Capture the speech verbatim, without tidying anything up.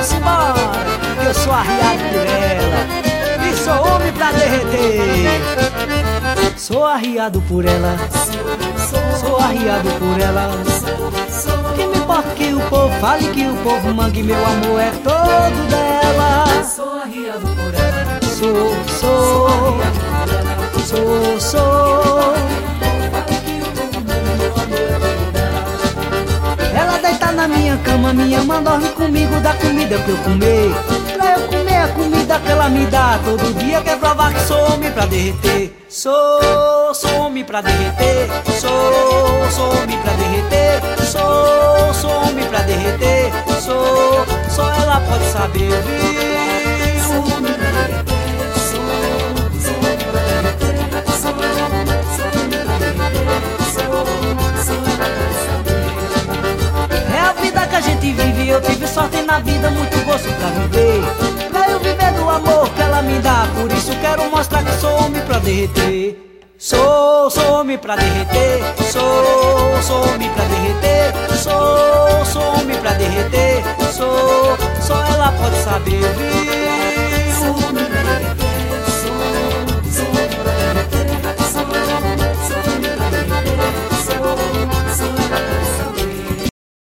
Simbora, que eu sou arriado por ela e sou homem pra derreter. Sou arriado por ela, sou arriado por ela. Que me importa que o povo fale, que o povo mangue, meu amor é todo dela. Sou arriado por ela, Sou, sou, sou, sou. Ela deita na minha cama, minha mãe dorme comigo, dá comida pra eu comer. Pra eu comer a comida que ela me dá todo dia. Quer provar que sou homem pra derreter. Sou, sou homem pra derreter. Sou, sou homem pra derreter. Sou, sou homem pra derreter. Sou, só ela pode saber, viu? sou homem pra derreter. Sou, sou homem pra derreter. Sou, sou homem pra derreter. Sou, sou ela pode saber. É a vida que a gente vive, eu tive sorte na vida, muito gosto pra viver. Pra eu viver do amor que ela me dá, por isso quero mostrar que sou homem pra derreter. Sou, sou homem pra derreter. Sou, sou homem pra derreter.